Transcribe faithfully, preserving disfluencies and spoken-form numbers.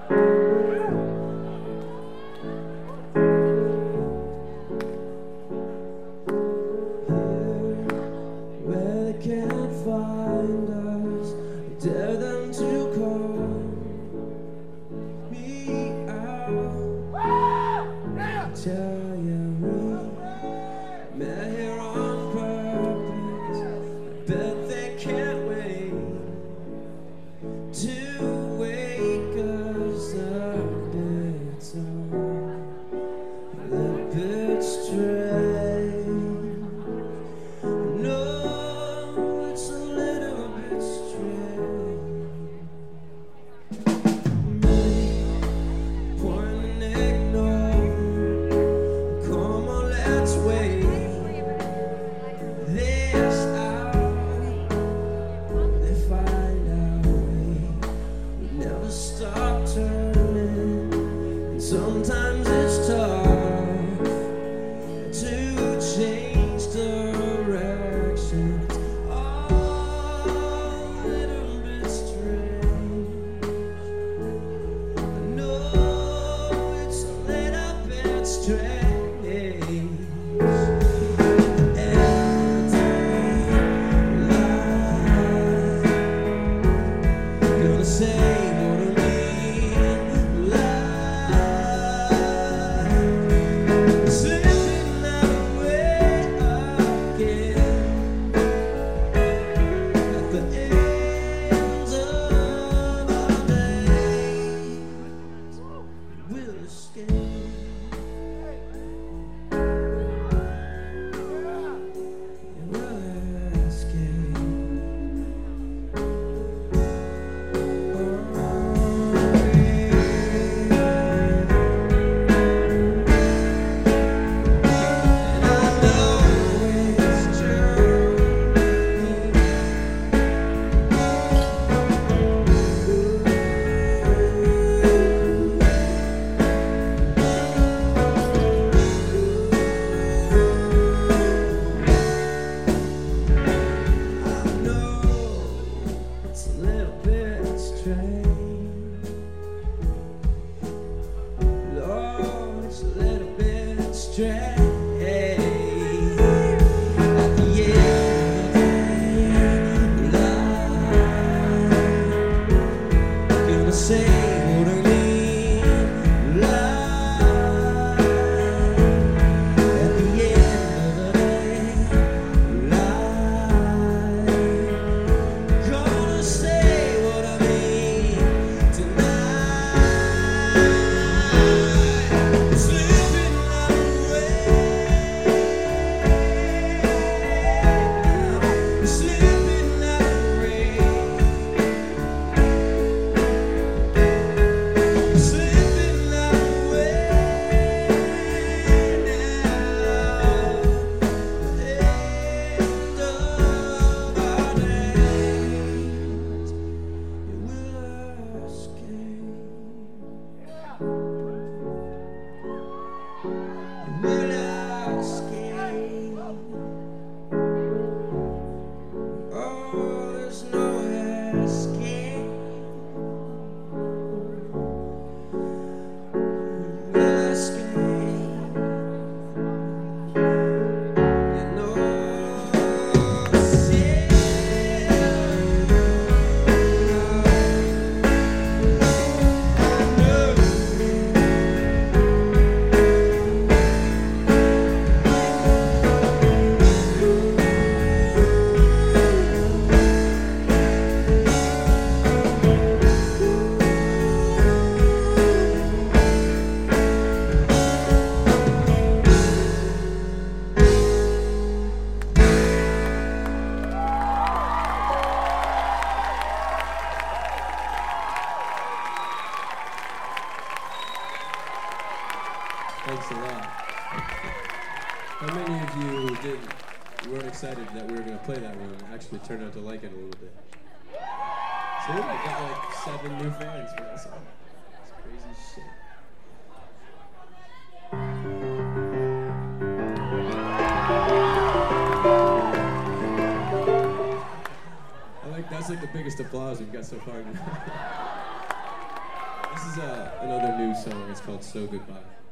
Thanks a lot. How many of you didn't, weren't excited that we were going to play that one and actually turned out to like it a little bit? See, I got like seven new fans for that song. It's crazy shit. I like, that's like the biggest applause we've got so far. This is is uh, another new song. It's called So Goodbye.